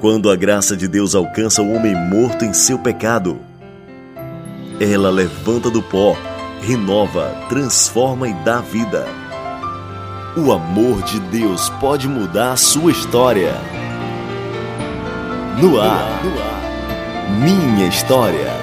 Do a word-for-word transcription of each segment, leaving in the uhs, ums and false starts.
Quando a graça de Deus alcança o homem morto em seu pecado, ela levanta do pó, renova, transforma e dá vida. O amor de Deus pode mudar a sua história. No ar, Minha História.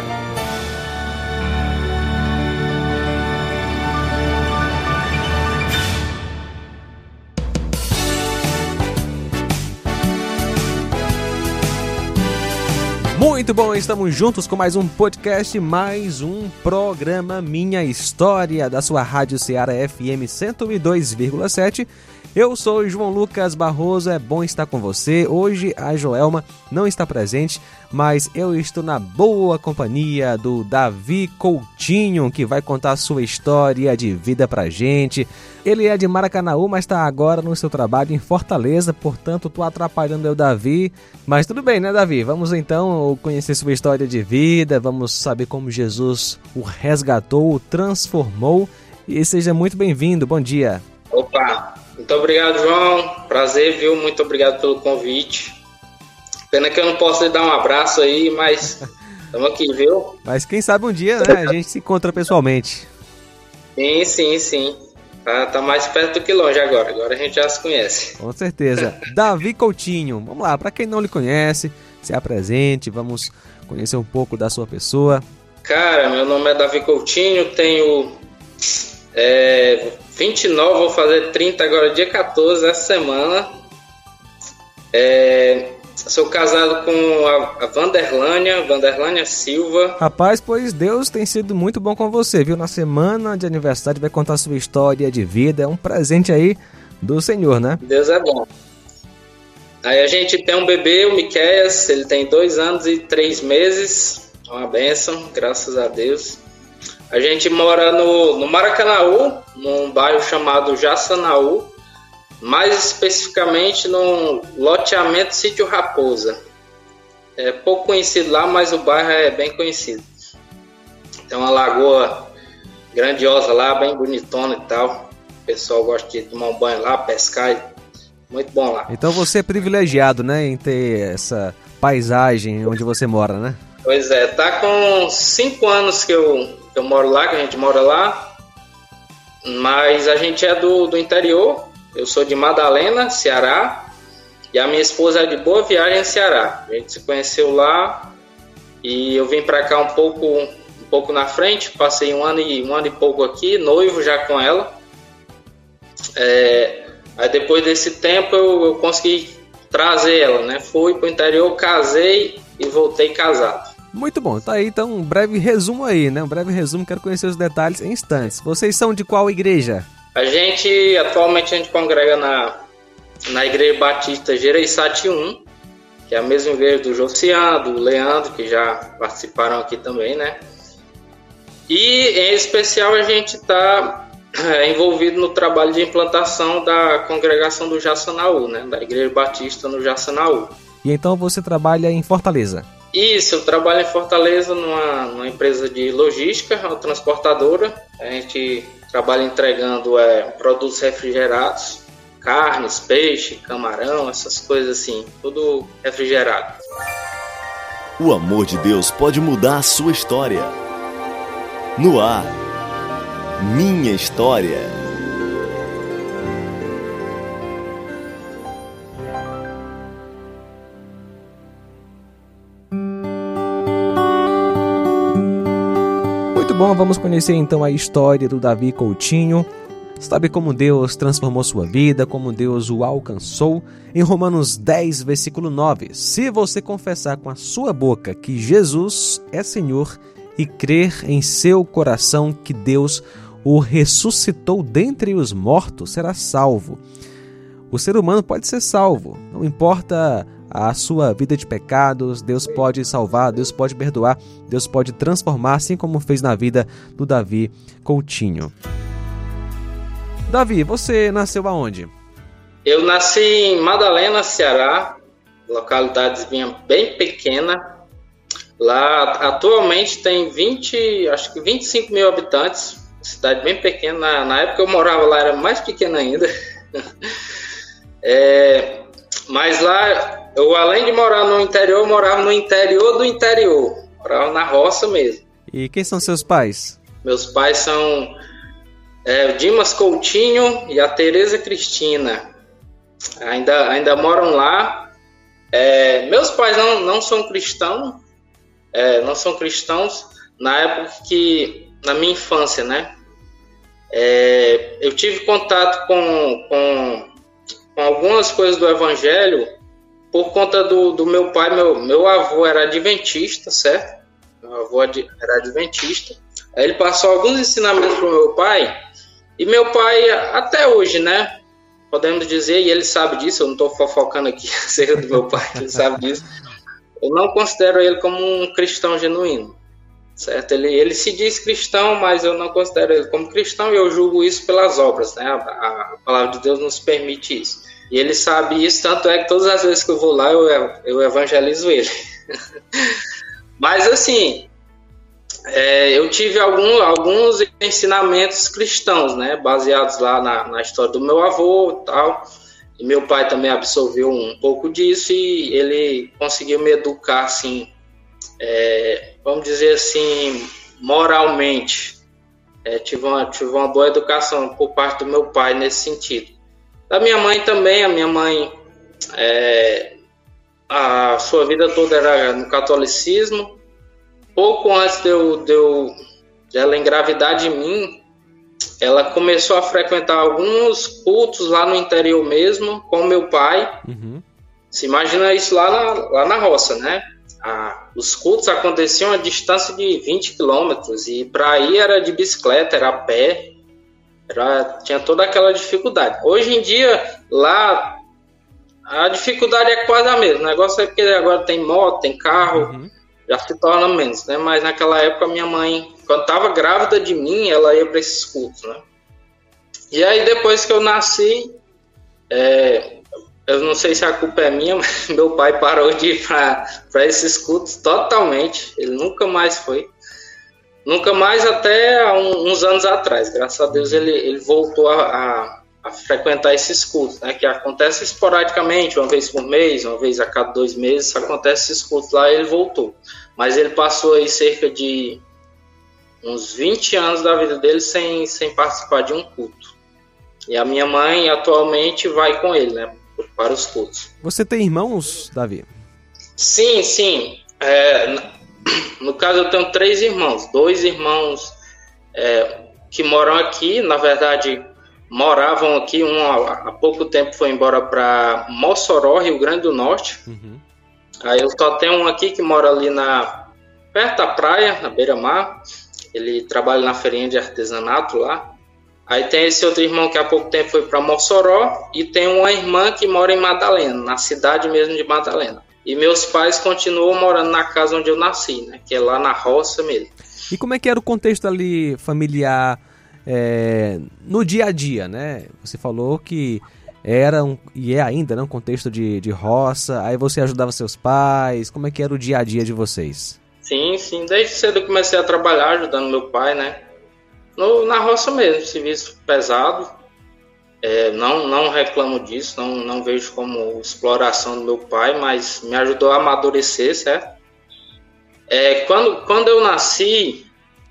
Muito bom, estamos juntos com mais um podcast, mais um programa Minha História, da sua Rádio Ceará F M cento e dois vírgula sete. Eu sou João Lucas Barroso, é bom estar com você. Hoje a Joelma não está presente, mas eu estou na boa companhia do Davi Coutinho, que vai contar a sua história de vida pra gente. Ele é de Maracanaú, mas está agora no seu trabalho em Fortaleza, portanto estou atrapalhando o Davi. Mas tudo bem, né, Davi? Vamos então conhecer sua história de vida, vamos saber como Jesus o resgatou, o transformou. E seja muito bem-vindo, bom dia. Opa! Muito obrigado, João. Prazer, viu? Muito obrigado pelo convite. Pena que eu não posso lhe dar um abraço aí, mas estamos aqui, viu? Mas quem sabe um dia, né? A gente se encontra pessoalmente. Sim, sim, sim. Tá, tá mais perto do que longe agora. Agora a gente já se conhece. Com certeza. Davi Coutinho, vamos lá. Para quem não lhe conhece, se apresente, vamos conhecer um pouco da sua pessoa. Cara, meu nome é Davi Coutinho, tenho... É, vinte e nove, vou fazer trinta agora, dia quatorze, essa semana. É, sou casado com a, a Vanderlânia, Vanderlânia Silva. Rapaz, pois Deus tem sido muito bom com você, viu? Na semana de aniversário vai contar sua história de vida, é um presente aí do Senhor, né? Deus é bom. Aí a gente tem um bebê, o Miqueias, ele tem dois anos e três meses, uma bênção, graças a Deus. A gente mora no, no Maracanaú, num bairro chamado Jaçanaú, mais especificamente no loteamento Sítio Raposa. É pouco conhecido lá, mas o bairro é bem conhecido. Tem uma lagoa grandiosa lá, bem bonitona e tal. O pessoal gosta de tomar um banho lá, pescar, muito bom lá. Então você é privilegiado, né, em ter essa paisagem onde você mora, né? Pois é, tá com cinco anos que eu... Eu moro lá, que a gente mora lá, mas a gente é do, do interior. Eu sou de Madalena, Ceará, e a minha esposa é de Boa Viagem, Ceará. A gente se conheceu lá e eu vim para cá um pouco, um pouco na frente, passei um ano e, um ano e pouco aqui, noivo já com ela. É, aí depois desse tempo eu, eu consegui trazer ela, né? Fui para o interior, casei e voltei casado. Muito bom, tá aí então um breve resumo aí, né? Um breve resumo, quero conhecer os detalhes em instantes. Vocês são de qual igreja? A gente, atualmente a gente congrega na, na Igreja Batista Gereissati um, que é a mesma igreja do Josian, do Leandro, que já participaram aqui também, né? E em especial a gente está é, envolvido no trabalho de implantação da congregação do Jaçanaú, né? Da Igreja Batista no Jaçanaú. E então você trabalha em Fortaleza? Isso, eu trabalho em Fortaleza numa, numa empresa de logística, uma transportadora. A gente trabalha entregando é, produtos refrigerados, carnes, peixe, camarão, essas coisas assim, tudo refrigerado. O amor de Deus pode mudar a sua história. No ar, Minha História. Bom, vamos conhecer então a história do Davi Coutinho. Sabe como Deus transformou sua vida, como Deus o alcançou? Em Romanos dez, versículo nove. Se você confessar com a sua boca que Jesus é Senhor e crer em seu coração que Deus o ressuscitou dentre os mortos, será salvo. O ser humano pode ser salvo, não importa a sua vida de pecados, Deus pode salvar, Deus pode perdoar, Deus pode transformar, assim como fez na vida do Davi Coutinho. Davi, você nasceu aonde? Eu nasci em Madalena, Ceará, localidadezinha bem pequena. Lá atualmente tem vinte, acho que vinte e cinco mil habitantes, cidade bem pequena. Na, na época eu morava lá, era mais pequena ainda. É, mas lá eu além de morar no interior, eu morava no interior do interior. Morava na roça mesmo. E quem são seus pais? Meus pais são é, o Dimas Coutinho e a Tereza Cristina. Ainda, ainda moram lá. É, meus pais não, não são cristãos. É, não são cristãos. Na época que... Na minha infância, né? É, eu tive contato com, com, com algumas coisas do Evangelho por conta do, do meu pai. Meu, meu avô era adventista, certo? Meu avô era adventista. Aí ele passou alguns ensinamentos para o meu pai. E meu pai, até hoje, né? Podemos dizer, e ele sabe disso, eu não estou fofocando aqui acerca do meu pai, ele sabe disso. Eu não considero ele como um cristão genuíno. Certo? Ele, ele se diz cristão, mas eu não considero ele como cristão e eu julgo isso pelas obras, né? A, a palavra de Deus nos permite isso. E ele sabe isso, tanto é que todas as vezes que eu vou lá, eu, eu evangelizo ele. Mas assim, é, eu tive algum, alguns ensinamentos cristãos, né? Baseados lá na, na história do meu avô e tal. E meu pai também absorveu um pouco disso e ele conseguiu me educar, assim, É, vamos dizer assim, moralmente. É, tive, uma, tive uma boa educação por parte do meu pai nesse sentido. Da minha mãe também, a minha mãe, é, a sua vida toda era no catolicismo. Pouco antes de, eu, de, eu, de ela engravidar de mim, ela começou a frequentar alguns cultos lá no interior mesmo, com meu pai. Uhum. Se imagina isso lá na, lá na roça, né? Ah, os cultos aconteciam a distância de vinte quilômetros e para ir era de bicicleta, era a pé, era, tinha toda aquela dificuldade. Hoje em dia, lá, a dificuldade é quase a mesma. O negócio é que agora tem moto, tem carro, uhum. já se torna menos, né? Mas naquela época, minha mãe, quando estava grávida de mim, ela ia para esses cultos, né? E aí, depois que eu nasci, é, eu não sei se a culpa é minha, mas meu pai parou de ir para esses cultos totalmente. Ele nunca mais foi. Nunca mais até há um, uns anos atrás. Graças a Deus ele, ele voltou a, a, a frequentar esses cultos, né? Que acontece esporadicamente, uma vez por mês, uma vez a cada dois meses. Acontece esses cultos lá e ele voltou. Mas ele passou aí cerca de uns vinte anos da vida dele sem, sem participar de um culto. E a minha mãe atualmente vai com ele, né? Para os cultos. Você tem irmãos, Davi? Sim, sim. É, no caso, eu tenho três irmãos. Dois irmãos é, que moram aqui. Na verdade, moravam aqui. Um há pouco tempo foi embora para Mossoró, Rio Grande do Norte. Uhum. Aí eu só tenho um aqui que mora ali na, perto da praia, na beira-mar. Ele trabalha na feirinha de artesanato lá. Aí tem esse outro irmão que há pouco tempo foi para Mossoró e tem uma irmã que mora em Madalena, na cidade mesmo de Madalena. E meus pais continuam morando na casa onde eu nasci, né? Que é lá na roça mesmo. E como é que era o contexto ali familiar é, no dia a dia, né? Você falou que era um, e é ainda, né, um contexto de, de roça, aí você ajudava seus pais, como é que era o dia a dia de vocês? Sim, sim, desde cedo eu comecei a trabalhar ajudando meu pai, né? No, na roça mesmo, serviço pesado, é, não, não reclamo disso, não, não vejo como exploração do meu pai, mas me ajudou a amadurecer, certo? É, quando, quando eu nasci,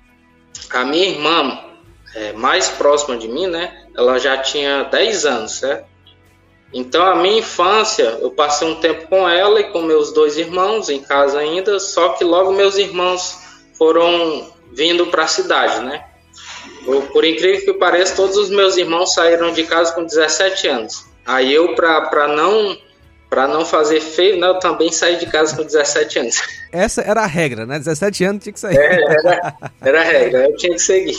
a minha irmã, é, mais próxima de mim, né, ela já tinha dez anos, certo? Então a minha infância, eu passei um tempo com ela e com meus dois irmãos em casa ainda, só que logo meus irmãos foram vindo para a cidade, né? Por incrível que pareça, todos os meus irmãos saíram de casa com dezessete anos. Aí eu, para não, pra não fazer feio, né, eu também saí de casa com dezessete anos. Essa era a regra, né? dezessete anos tinha que sair. É, era, era a regra, eu tinha que seguir.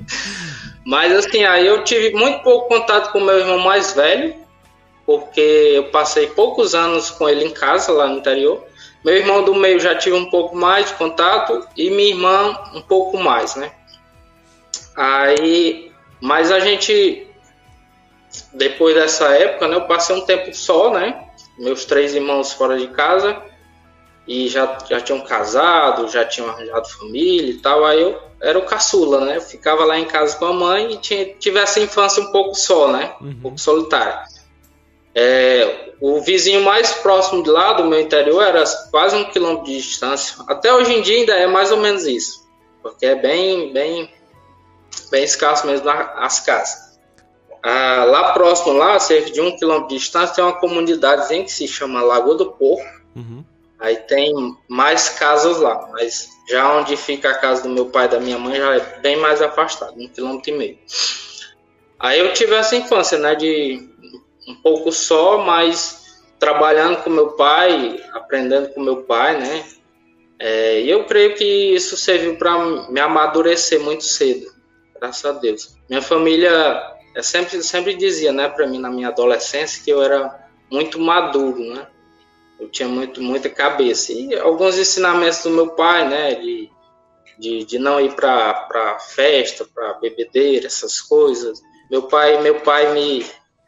Mas assim, aí eu tive muito pouco contato com o meu irmão mais velho, porque eu passei poucos anos com ele em casa, lá no interior. Meu irmão do meio já tive um pouco mais de contato e minha irmã um pouco mais, né? Aí, mas a gente, depois dessa época, né, eu passei um tempo só, né, meus três irmãos fora de casa, e já, já tinham casado, já tinham arranjado família e tal, aí eu era o caçula, né, eu ficava lá em casa com a mãe e tinha, tive essa infância um pouco só, né, uhum. um pouco solitária. É, o vizinho mais próximo de lá, do meu interior, era quase um quilômetro de distância. Até hoje em dia ainda é mais ou menos isso, porque é bem, bem, bem escasso mesmo as casas. Ah, lá próximo, lá, cerca de um quilômetro de distância, tem uma comunidadezinha que se chama Lagoa do Porco. Uhum. Aí tem mais casas lá, mas já onde fica a casa do meu pai e da minha mãe já é bem mais afastado, um quilômetro e meio. Aí eu tive essa infância, né, de um pouco só, mas trabalhando com meu pai, aprendendo com meu pai, né, é, e eu creio que isso serviu para me amadurecer muito cedo, graças a Deus. Minha família eu sempre, sempre dizia, né, para mim na minha adolescência que eu era muito maduro, né, eu tinha muito, muita cabeça. E alguns ensinamentos do meu pai, né, de, de, de não ir para festa, para bebedeira, essas coisas. Meu pai, meu pai me,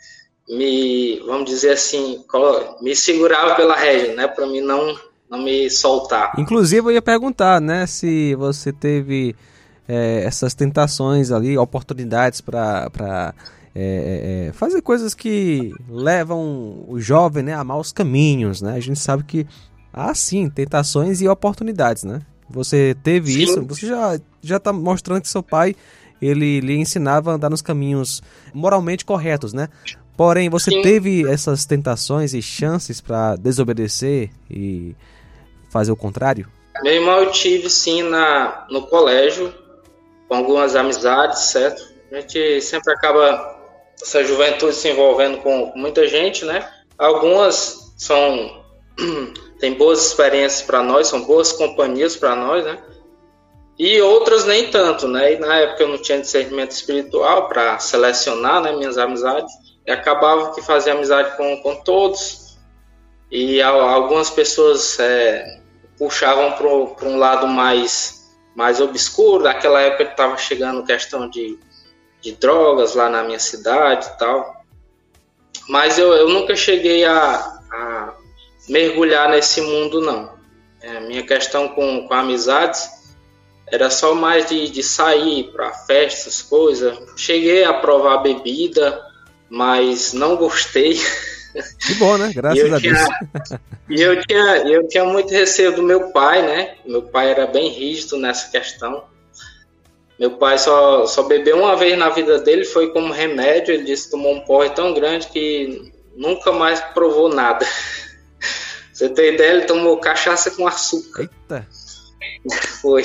me, vamos dizer assim, me segurava pela rédea, né, para mim não, não me soltar. Inclusive eu ia perguntar, né, se você teve é, essas tentações ali, oportunidades para para É, é, fazer coisas que levam o jovem, né, a maus caminhos, né? A gente sabe que há sim tentações e oportunidades, né? Você teve sim. Isso, você já já está mostrando que seu pai ele lhe ensinava a andar nos caminhos moralmente corretos, né? Porém, você sim. teve essas tentações e chances para desobedecer e fazer o contrário? Meu irmão, eu tive sim na no colégio com algumas amizades, certo? A gente sempre acaba essa juventude se envolvendo com muita gente, né? Algumas são tem boas experiências para nós, são boas companhias para nós, né? E outras nem tanto, né? E na época eu não tinha discernimento espiritual para selecionar, né, minhas amizades. E acabava que fazia amizade com, com todos. E algumas pessoas é, puxavam para um lado mais, mais obscuro. Naquela época estava chegando questão de de drogas lá na minha cidade e tal, mas eu, eu nunca cheguei a, a mergulhar nesse mundo, não. É, a minha questão com, com amizades era só mais de, de sair para festas, coisas. Cheguei a provar bebida, mas não gostei. Que bom, né? Graças a Deus. E eu tinha, eu tinha muito receio do meu pai, né? Meu pai era bem rígido nessa questão. Meu pai só, só bebeu uma vez na vida dele, foi como remédio. Ele disse que tomou um porre tão grande que nunca mais provou nada. Você tem ideia, ele tomou cachaça com açúcar. Eita! Foi.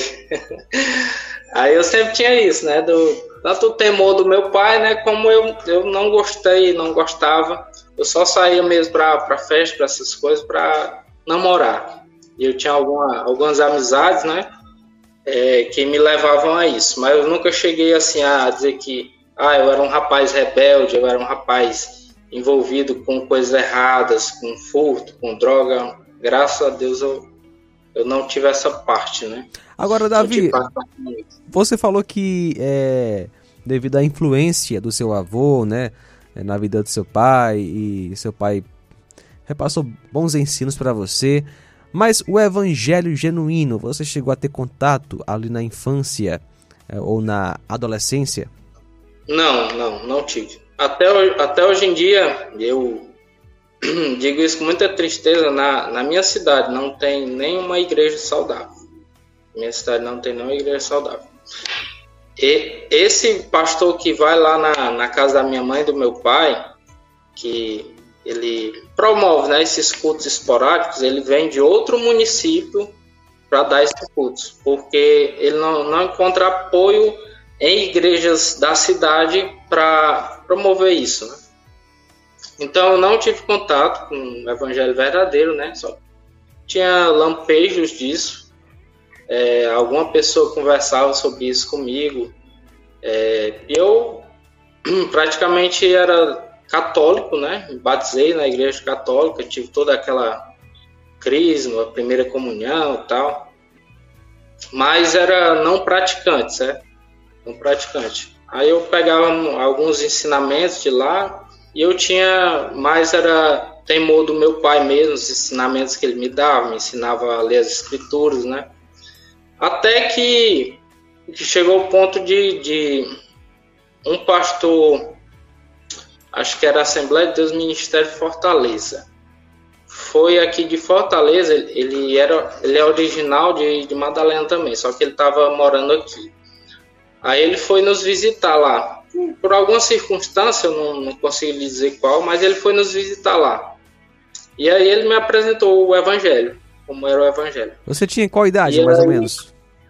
Aí eu sempre tinha isso, né? Do, tanto o temor do meu pai, né? Como eu, eu não gostei, não gostava. Eu só saía mesmo pra, pra festa, pra essas coisas, pra namorar. E eu tinha alguma, algumas amizades, né? É, que me levavam a isso, mas eu nunca cheguei assim a dizer que ah, eu era um rapaz rebelde, eu era um rapaz envolvido com coisas erradas, com furto, com droga. Graças a Deus eu, eu não tive essa parte, né? Agora, Davi, você falou que é, devido à influência do seu avô, né, na vida do seu pai, e seu pai repassou bons ensinos para você. Mas o evangelho genuíno, você chegou a ter contato ali na infância é, ou na adolescência? Não, não, não tive. Até, até hoje em dia, eu digo isso com muita tristeza, na, na minha cidade não tem nenhuma igreja saudável. Minha cidade não tem nenhuma igreja saudável. E esse pastor que vai lá na, na casa da minha mãe e do meu pai, que ele promove, né, esses cultos esporádicos, ele vem de outro município para dar esses cultos, porque ele não, não encontra apoio em igrejas da cidade para promover isso, né? Então eu não tive contato com o evangelho verdadeiro, né? Só tinha lampejos disso. É, alguma pessoa conversava sobre isso comigo. É, eu praticamente era católico, né? Me batizei na igreja católica, tive toda aquela crisma, a primeira comunhão e tal, mas era não praticante, certo? Não praticante. Aí eu pegava alguns ensinamentos de lá e eu tinha, mais era temor do meu pai mesmo, os ensinamentos que ele me dava, me ensinava a ler as escrituras, né? Até que, que chegou o ponto de, de um pastor, acho que era a Assembleia de Deus Ministério Fortaleza. foi aqui de Fortaleza, ele, era, ele é original de, de Madalena também, só que ele estava morando aqui. Aí ele foi nos visitar lá. Por alguma circunstância, eu não, não consigo dizer qual, mas ele foi nos visitar lá. E aí ele me apresentou o Evangelho, como era o Evangelho. Você tinha qual idade, e mais aí, ou menos?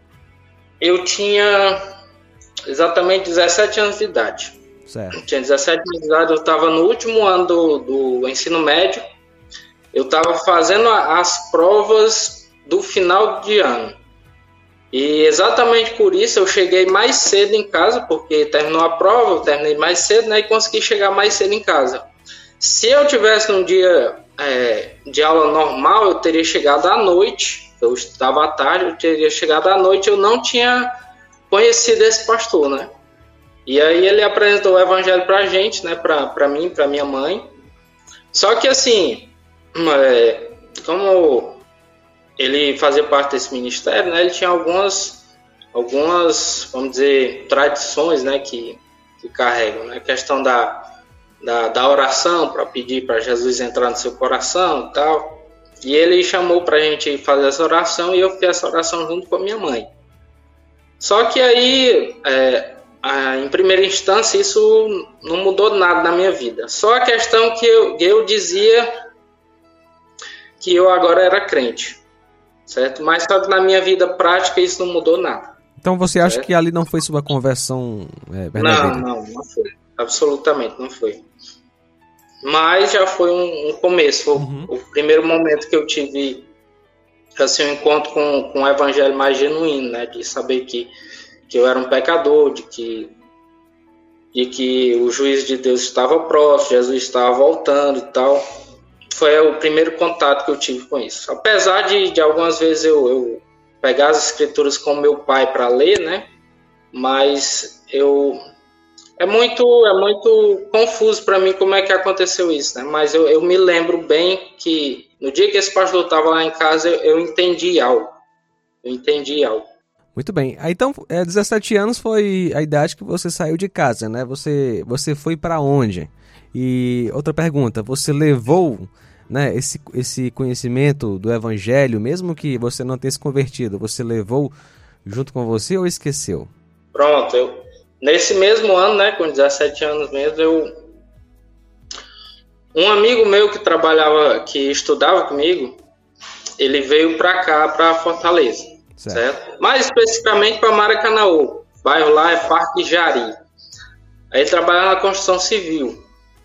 Eu tinha exatamente dezessete anos de idade. Certo. Eu tinha dezessete anos de idade, eu estava no último ano do, do ensino médio. Eu estava fazendo as provas do final de ano. E exatamente por isso eu cheguei mais cedo em casa, porque terminou a prova, eu terminei mais cedo, né, e consegui chegar mais cedo em casa. Se eu tivesse num dia é, de aula normal, eu teria chegado à noite, eu estava à tarde, eu teria chegado à noite, eu não tinha conhecido esse pastor, né? E aí ele apresentou o Evangelho pra gente, né, pra, pra mim, pra minha mãe. Só que assim, é, como ele fazia parte desse ministério, né, ele tinha algumas, algumas, vamos dizer, tradições, né, que, que carregam, né, a questão da, da, da oração, para pedir para Jesus entrar no seu coração e tal. E ele chamou para a gente fazer essa oração e eu fiz essa oração junto com a minha mãe. Só que aí, é, a, em primeira instância, isso não mudou nada na minha vida. Só a questão que eu, eu dizia que eu agora era crente, certo? Mas só que na minha vida prática isso não mudou nada. Então você acha certo? que ali não foi sua conversão é, verdadeira? Não, não, não foi. Absolutamente não foi. Mas já foi um, um começo. Foi uhum. o primeiro momento que eu tive assim, um encontro com, com o evangelho mais genuíno, né? De saber que, que eu era um pecador, de que, de que o juízo de Deus estava próximo, Jesus estava voltando e tal. Foi o primeiro contato que eu tive com isso. Apesar de, de algumas vezes eu, eu pegar as escrituras com meu pai para ler, né? Mas eu... É muito, é muito confuso para mim como é que aconteceu isso, né? Mas eu, eu me lembro bem que no dia que esse pastor estava lá em casa, eu, eu entendi algo. Eu entendi algo. Muito bem. Aí, então, é, dezessete anos foi a idade que você saiu de casa, né? Você, você foi para onde? E outra pergunta, você levou, né, esse, esse conhecimento do evangelho, mesmo que você não tenha se convertido, você levou junto com você ou esqueceu? Pronto, eu... Nesse mesmo ano, né, com dezessete anos mesmo, eu... um amigo meu que trabalhava, que estudava comigo, ele veio para cá, para Fortaleza, certo? certo? Mais especificamente para Maracanaú, o bairro lá é Parque Jari. Aí ele trabalhava na construção civil.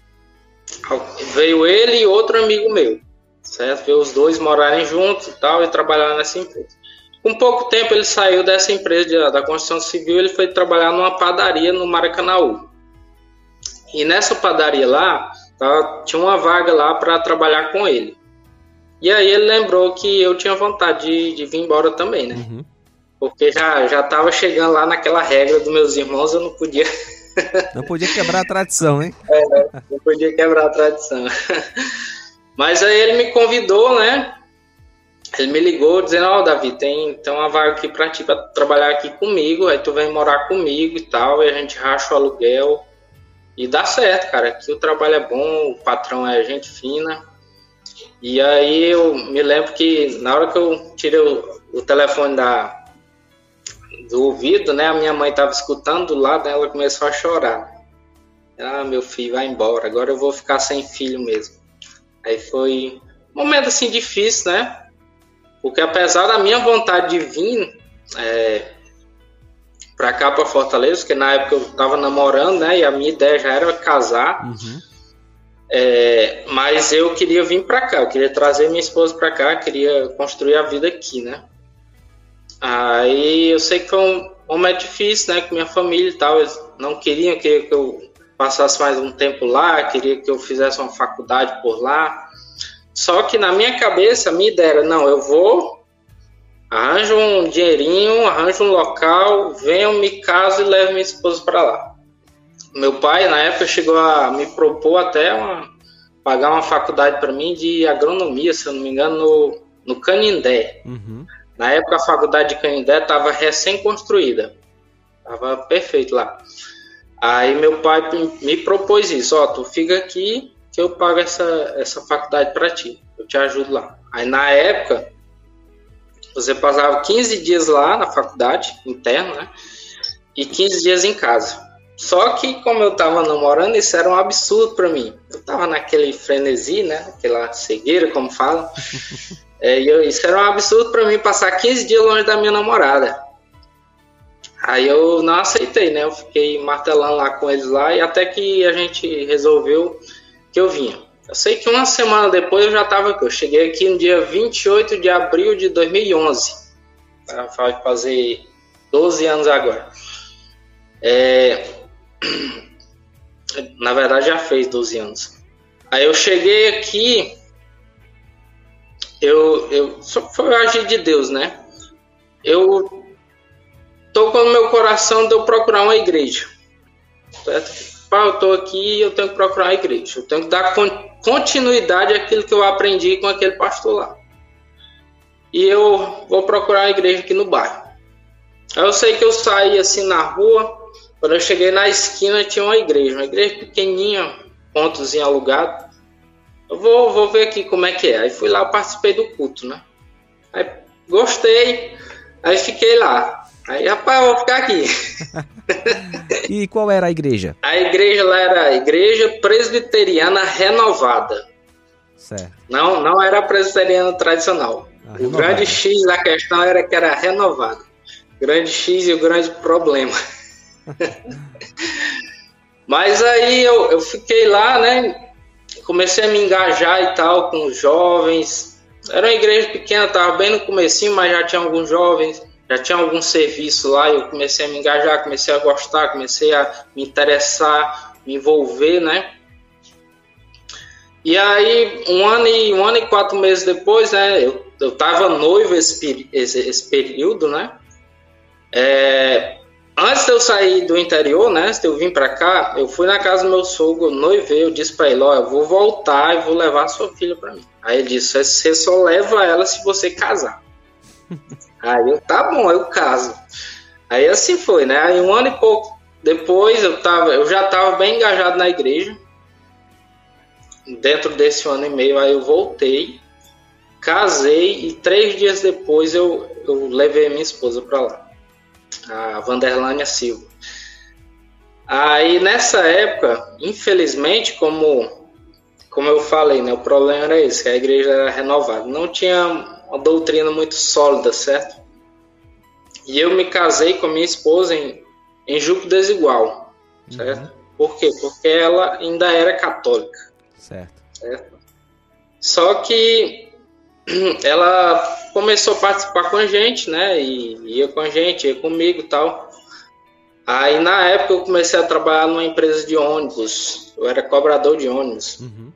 Veio ele e outro amigo meu, certo? Veio os dois morarem juntos e tal, e trabalharam nessa empresa. Com pouco tempo ele saiu dessa empresa de, da construção civil, ele foi trabalhar numa padaria no Maracanaú. E nessa padaria lá, tá, tinha uma vaga lá para trabalhar com ele. E aí ele lembrou que eu tinha vontade de, de vir embora também, né? Uhum. Porque já já estava chegando lá naquela regra dos meus irmãos, eu não podia... Não podia quebrar a tradição, hein? É, não podia quebrar a tradição. Mas aí ele me convidou, né? Ele me ligou dizendo, ó, oh, Davi, tem, tem uma vaga aqui pra ti, pra trabalhar aqui comigo, aí tu vem morar comigo e tal, e a gente racha o aluguel, e dá certo, cara, aqui o trabalho é bom, o patrão é gente fina. E aí eu me lembro que na hora que eu tirei o, o telefone da, do ouvido, né, a minha mãe tava escutando do lado, ela começou a chorar. Ah, meu filho, vai embora, agora eu vou ficar sem filho mesmo. Aí foi um momento assim difícil, né? Porque apesar da minha vontade de vir é, para cá, para Fortaleza, porque na época eu estava namorando, né, e a minha ideia já era casar, uhum. é, mas eu queria vir para cá, eu queria trazer minha esposa para cá, queria construir a vida aqui, né. Aí eu sei que foi um momento difícil, né, com minha família e tal, eles não queriam que eu passasse mais um tempo lá, queria que eu fizesse uma faculdade por lá. Só que na minha cabeça, a minha ideia era, não, eu vou, arranjo um dinheirinho, arranjo um local, venho, me caso e levo minha esposa para lá. Meu pai, na época, chegou a me propor até uma, pagar uma faculdade para mim de agronomia, se eu não me engano, no, no Canindé. Uhum. Na época, a faculdade de Canindé estava recém-construída, estava perfeito lá. Aí meu pai me propôs isso, ó, tu fica aqui, que eu pago essa, essa faculdade para ti, eu te ajudo lá. Aí na época, você passava quinze dias lá na faculdade, interno, né? E quinze dias em casa. Só que como eu tava namorando, isso era um absurdo para mim. Eu tava naquele frenesi, né? Aquela cegueira, como falam. É, eu, isso era um absurdo para mim, passar quinze dias longe da minha namorada. Aí eu não aceitei, né? Eu fiquei martelando lá com eles lá e até que a gente resolveu que eu vinha. Eu sei que uma semana depois eu já estava aqui. Eu cheguei aqui no dia vinte e oito de abril de dois mil e onze. Vai fazer doze anos agora. É... Na verdade já fez doze anos. Aí eu cheguei aqui, eu, eu só foi o agir de Deus, né? Eu tocou no meu coração de eu procurar uma igreja. Certo? Pá, eu tô aqui, eu tenho que procurar uma igreja. Eu tenho que dar continuidade àquilo que eu aprendi com aquele pastor lá. E eu vou procurar uma igreja aqui no bairro. Aí eu sei que eu saí assim na rua. Quando eu cheguei na esquina tinha uma igreja. Uma igreja pequenininha, pontozinho alugado. Eu vou, vou ver aqui como é que é. Aí fui lá, participei do culto, né? Aí gostei. Aí fiquei lá. Aí, rapaz, eu vou ficar aqui. E qual era a igreja? A igreja lá era a Igreja Presbiteriana Renovada. Certo. Não, não era a presbiteriana tradicional. Ah, o renovada. Grande X da questão era que era renovada. O grande X e o grande problema. Mas aí eu, eu fiquei lá, né? Comecei a me engajar e tal com os jovens. Era uma igreja pequena, estava bem no comecinho, mas já tinha alguns jovens. Já tinha algum serviço lá, eu comecei a me engajar, comecei a gostar, comecei a me interessar, me envolver, né? E aí, um ano e, um ano e quatro meses depois, né? Eu, eu tava noivo esse, esse, esse período, né? É, antes de eu sair do interior, né? Antes de eu vir pra cá, eu fui na casa do meu sogro, noivei, eu disse pra ele, ó, eu vou voltar e vou levar a sua filha pra mim. Aí ele disse, você só leva ela se você casar. Aí eu, tá bom, eu caso. Aí assim foi, né? Aí um ano e pouco depois eu, tava, eu já estava bem engajado na igreja. Dentro desse ano e meio, aí eu voltei, casei e três dias depois eu, eu levei a minha esposa para lá, a Vanderlânia Silva. Aí nessa época, infelizmente, como, como eu falei, né? O problema era esse, que a igreja era renovada. Não tinha uma doutrina muito sólida, certo? E eu me casei com a minha esposa em, em julgo desigual, certo? Uhum. Por quê? Porque ela ainda era católica. Certo. Certo? Só que ela começou a participar com a gente, né? E ia com a gente, ia comigo e tal. Aí na época eu comecei a trabalhar numa empresa de ônibus. Eu era cobrador de ônibus. Uhum.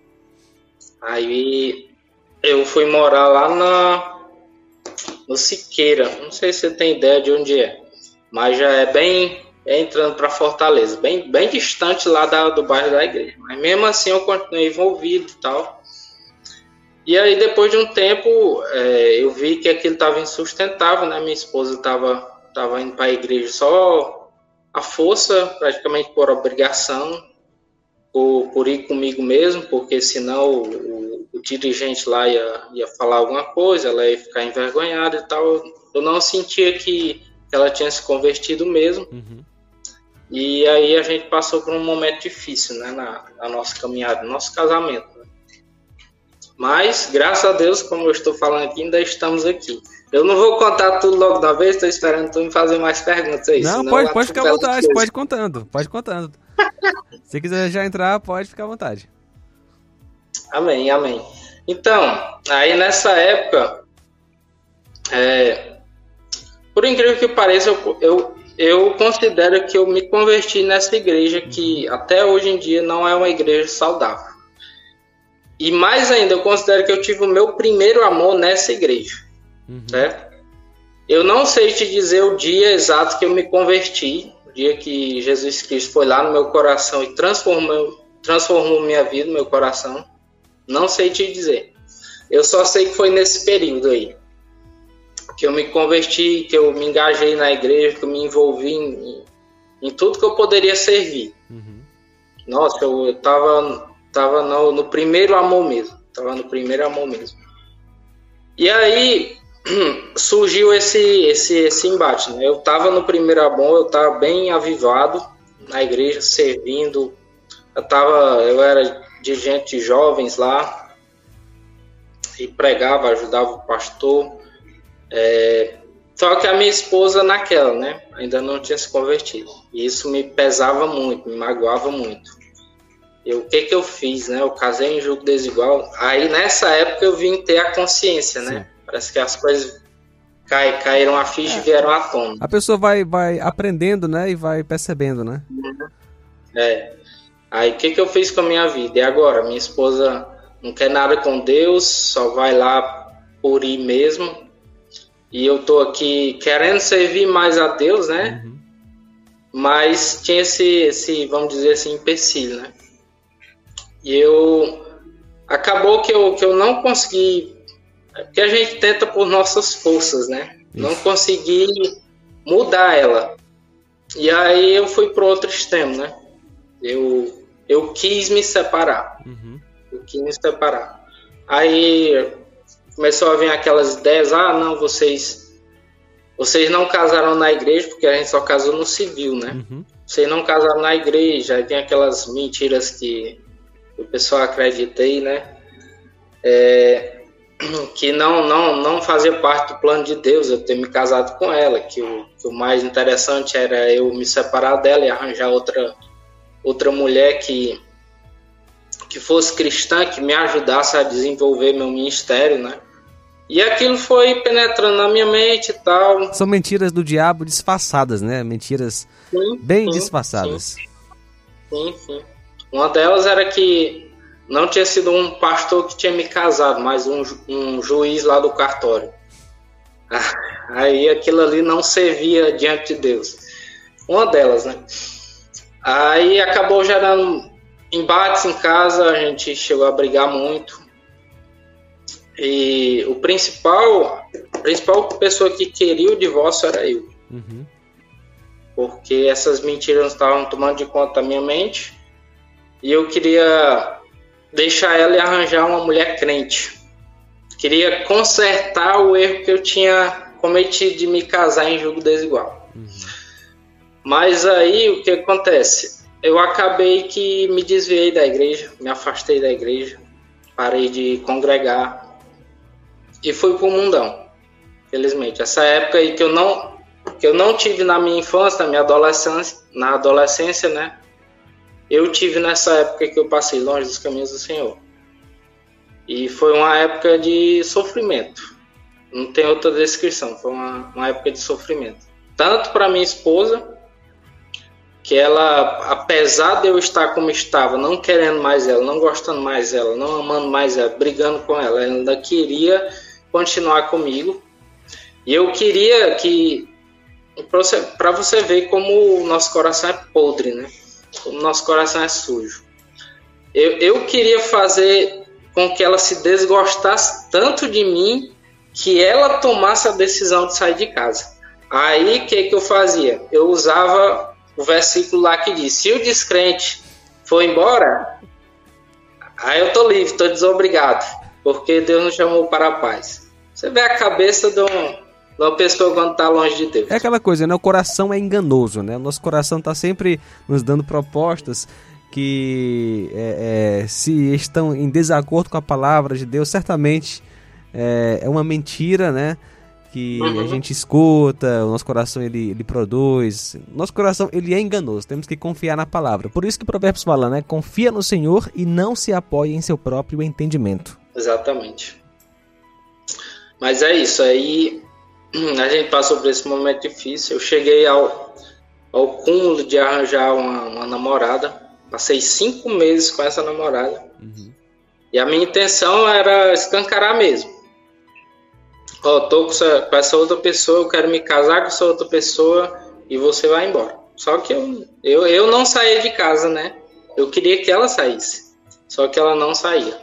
Aí eu fui morar lá na, no Siqueira. Não sei se você tem ideia de onde é. Mas já é bem é entrando para Fortaleza. Bem, bem distante lá da, do bairro da igreja. Mas mesmo assim eu continuei envolvido e tal. E aí depois de um tempo é, eu vi que aquilo estava insustentável, né? Minha esposa estava tava indo para a igreja só à força, praticamente por obrigação. Por, por ir comigo mesmo, porque senão o, o, o dirigente lá ia, ia falar alguma coisa, ela ia ficar envergonhada e tal. Eu não sentia que ela tinha se convertido mesmo. Uhum. E aí a gente passou por um momento difícil, né, na, na nossa caminhada, no nosso casamento. Né? Mas, graças a Deus, como eu estou falando aqui, ainda estamos aqui. Eu não vou contar tudo logo da vez, estou esperando tu me fazer mais perguntas aí. Não, pode, pode ficar à vontade, pode contando, pode contando. Se quiser já entrar, pode ficar à vontade. Amém, amém. Então, aí nessa época, é, por incrível que pareça, eu, eu, eu considero que eu me converti nessa igreja que até hoje em dia não é uma igreja saudável. E mais ainda, eu considero que eu tive o meu primeiro amor nessa igreja. Uhum. Certo? Eu não sei te dizer o dia exato que eu me converti, o dia que Jesus Cristo foi lá no meu coração e transformou, transformou minha vida, meu coração. Não sei te dizer. Eu só sei que foi nesse período aí que eu me converti, que eu me engajei na igreja, que eu me envolvi em, em tudo que eu poderia servir. Uhum. Nossa, eu, eu tava, tava no, no primeiro amor mesmo. Tava no primeiro amor mesmo. E aí surgiu esse, esse, esse embate, né? Eu tava no primeiro amor, eu tava bem avivado na igreja, servindo. Eu tava, eu era dirigente de jovens lá e pregava, ajudava o pastor. É, só que a minha esposa naquela, né? Ainda não tinha se convertido. E isso me pesava muito, me magoava muito. Eu, o que que eu fiz, né? Eu casei em julgo desigual. Aí nessa época eu vim ter a consciência, né? Sim. Parece que as coisas cai, caíram a ficha é. e vieram à tona. A pessoa vai, vai aprendendo, né? E vai percebendo, né? É. Aí o que que eu fiz com a minha vida? E agora? Minha esposa não quer nada com Deus, só vai lá por ir mesmo. E eu tô aqui querendo servir mais a Deus, né? Uhum. Mas tinha esse, esse, vamos dizer assim, empecilho, né? E eu... Acabou que eu, que eu não consegui... Porque a gente tenta por nossas forças, né? Isso. Não consegui mudar ela. E aí eu fui pro outro extremo, né? Eu, eu quis me separar. Uhum. Eu quis me separar. Aí começou a vir aquelas ideias, ah, não, vocês, vocês não casaram na igreja, porque a gente só casou no civil, né? Uhum. Vocês não casaram na igreja, aí tem aquelas mentiras que o pessoal acredita aí, né? É, que não, não, não fazia parte do plano de Deus eu ter me casado com ela, que o, que o mais interessante era eu me separar dela e arranjar outra, outra mulher que, que fosse cristã, que me ajudasse a desenvolver meu ministério, né? E aquilo foi penetrando na minha mente e tal. São mentiras do diabo disfarçadas, né? Mentiras sim, bem sim, disfarçadas. Sim. sim, sim. Uma delas era que não tinha sido um pastor que tinha me casado, mas um, um juiz lá do cartório. Aí aquilo ali não servia diante de Deus. Uma delas, né? Aí acabou gerando embates em casa, a gente chegou a brigar muito. E o principal, a principal pessoa que queria o divórcio era eu. Uhum. Porque essas mentiras estavam tomando de conta da minha mente. E eu queria deixar ela e arranjar uma mulher crente. Queria consertar o erro que eu tinha cometido de me casar em julgo desigual. Uhum. Mas aí o que acontece? Eu acabei que me desviei da igreja, me afastei da igreja, parei de congregar e fui pro mundão. Felizmente, essa época aí que eu não, que eu não tive na minha infância, na minha adolescência, na adolescência, né? Eu tive nessa época que eu passei longe dos caminhos do Senhor. E foi uma época de sofrimento. Não tem outra descrição. Foi uma, uma época de sofrimento. Tanto para minha esposa, que ela, apesar de eu estar como estava, não querendo mais ela, não gostando mais dela, não amando mais ela, brigando com ela, ela ainda queria continuar comigo. E eu queria que... Para você ver como o nosso coração é podre, né? O nosso coração é sujo. Eu, eu queria fazer com que ela se desgostasse tanto de mim que ela tomasse a decisão de sair de casa. Aí o que, que eu fazia? Eu usava o versículo lá que diz: se o descrente for embora, aí eu estou livre, estou desobrigado, porque Deus nos chamou para a paz. Você vê a cabeça de um... uma pessoa quando está longe de Deus. É aquela coisa, né? O coração é enganoso, né? O nosso coração está sempre nos dando propostas que é, é, se estão em desacordo com a palavra de Deus, certamente é, é uma mentira, né? Que uhum. a gente escuta, o nosso coração ele, ele produz. Nosso coração ele é enganoso, temos que confiar na palavra. Por isso que o Provérbios fala, né? Confia no Senhor e não se apoie em seu próprio entendimento. Exatamente. Mas é isso, aí a gente passou por esse momento difícil. Eu cheguei ao, ao cúmulo de arranjar uma, uma namorada. Passei cinco meses com essa namorada. Uhum. E a minha intenção era escancarar mesmo. Ó, oh, tô com essa, com essa outra pessoa, eu quero me casar com essa outra pessoa e você vai embora. Só que eu, eu, eu não saía de casa, né? Eu queria que ela saísse. Só que ela não saía.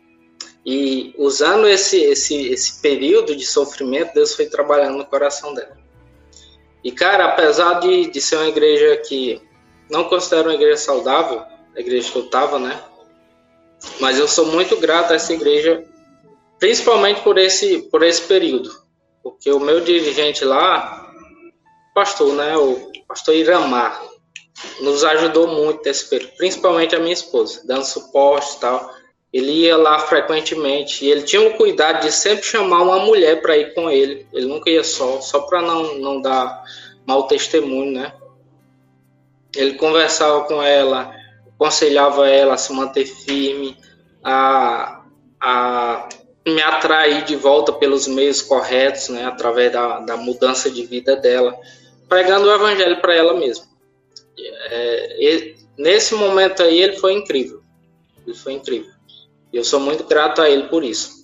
E usando esse, esse, esse período de sofrimento, Deus foi trabalhando no coração dela. E, cara, apesar de, de ser uma igreja que não considero uma igreja saudável, a igreja que eu estava, né? Mas eu sou muito grato a essa igreja, principalmente por esse, por esse período. Porque o meu dirigente lá, pastor, né, o pastor Iramar, nos ajudou muito nesse período, principalmente a minha esposa, dando suporte e tal. Ele ia lá frequentemente e ele tinha o cuidado de sempre chamar uma mulher para ir com ele. Ele nunca ia só, só para não, não dar mau testemunho, né? Ele conversava com ela, aconselhava ela a se manter firme, a, a me atrair de volta pelos meios corretos, né? Através da, da mudança de vida dela, pregando o evangelho para ela mesma. É, ele, nesse momento aí ele foi incrível, ele foi incrível. Eu sou muito grato a ele por isso.